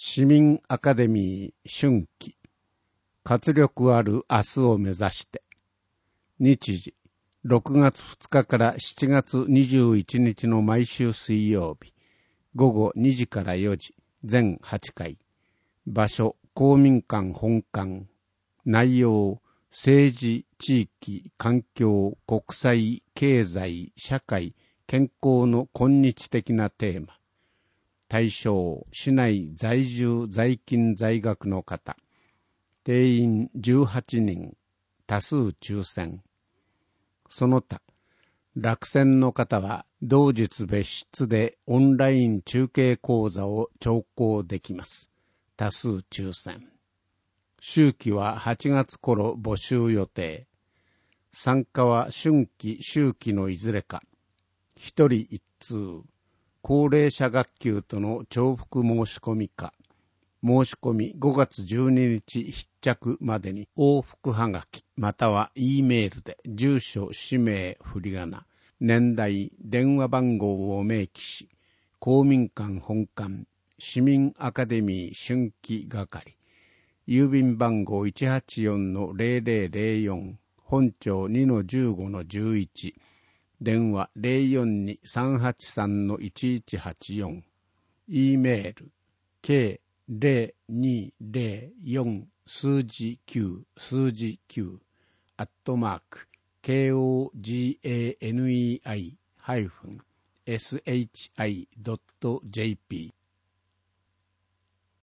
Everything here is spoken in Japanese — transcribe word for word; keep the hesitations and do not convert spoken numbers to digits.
市民アカデミー春季活力ある明日を目指して。日時ろくがつふつかからしちがつにじゅういちにちの毎週水曜日ごごにじからよじ全はちかい。場所公民館本館。内容政治、地域、環境、国際、経済、社会、健康の今日的なテーマ。対象市内在住在勤在学の方。定員じゅうはちにん。多数抽選。その他落選の方は同日別室でオンライン中継講座を聴講できます。多数抽選。秋季ははちがつ頃募集予定。参加は春季秋季のいずれか。一人一通。高齢者学級との重複申し込みか。申し込みごがつじゅうににち必着までに往復はがきまたは E メールで住所、氏名、振り仮名、年代、電話番号を明記し、公民館本館、市民アカデミー春季係、郵便番号 いちはちよんのゼロゼロゼロよん、本庁 にのじゅうごのじゅういち、電話 ゼロよんに さんはちさんのいちいちはちよん、E メール ケーゼロにゼロよん 数字きゅう数字きゅうアットマーク ケーオージーエーエヌイーアイ ハイフン エスエイチアイ ドット ジェーピー